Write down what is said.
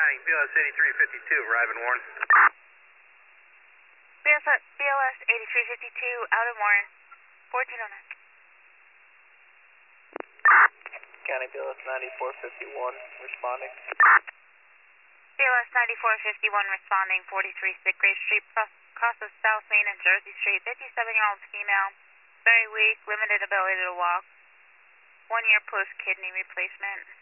County, BLS 8352, arriving Warren. BLS 8352, out of Warren, 1409. County BLS 9451, responding. BLS 9451 responding, 43 Sitgrave Street, cross of South Main and Jersey Street, 57-year-old female, very weak, limited ability to walk, 1 year post-kidney replacement.